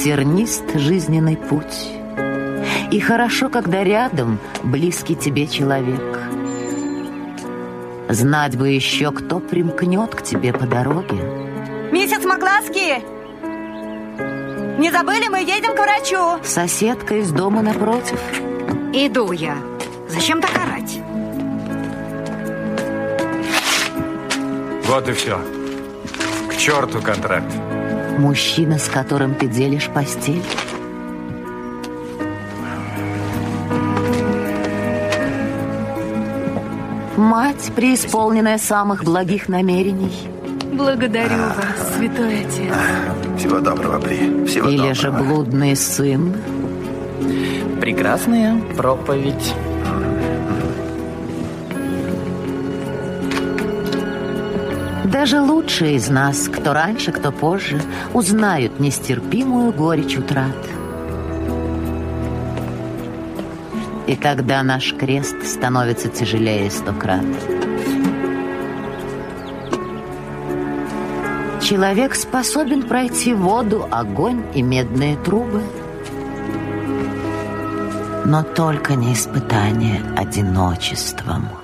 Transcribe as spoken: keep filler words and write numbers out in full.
тернист жизненный путь, и хорошо, когда рядом близкий тебе человек. Знать бы еще, кто примкнет к тебе по дороге. Миссис Макласки! Не забыли, мы едем к врачу. Соседка из дома напротив. Иду я. Зачем так орать? Вот и все. К черту контракт. Мужчина, с которым ты делишь постель. Мать, преисполненная самых благих намерений. Благодарю вас, святой отец. Всего доброго, Бри. Всего Или доброго. же блудный сын. Прекрасная проповедь. Даже лучшие из нас, кто раньше, кто позже, узнают нестерпимую горечь утрат. И когда наш крест становится тяжелее сто крат. Человек способен пройти воду, огонь и медные трубы. Но только не испытание одиночеством.